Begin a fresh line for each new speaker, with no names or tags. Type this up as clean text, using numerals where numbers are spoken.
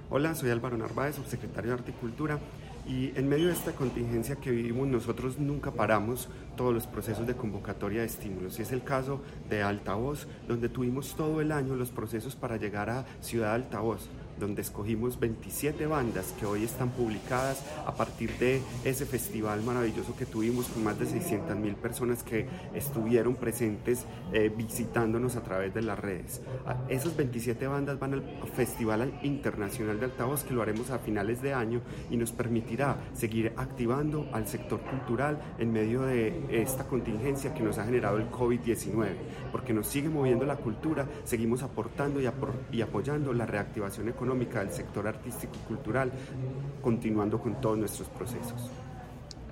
Hola, soy Álvaro Narváez, subsecretario de Arte y Cultura, y en medio de esta contingencia que vivimos nosotros nunca paramos todos los procesos de convocatoria de estímulos. Y es el caso de Altavoz, donde tuvimos todo el año los procesos para llegar a Ciudad Altavoz, donde escogimos 27 bandas que hoy están publicadas a partir de ese festival maravilloso que tuvimos con más de 600.000 personas que estuvieron presentes visitándonos a través de las redes. Esas 27 bandas van al Festival Internacional de Altavoz, que lo haremos a finales de año y nos permitirá seguir activando al sector cultural en medio de esta contingencia que nos ha generado el COVID-19, porque nos sigue moviendo la cultura, seguimos aportando y apoyando la reactivación económica del sector artístico y cultural, continuando con todos nuestros procesos.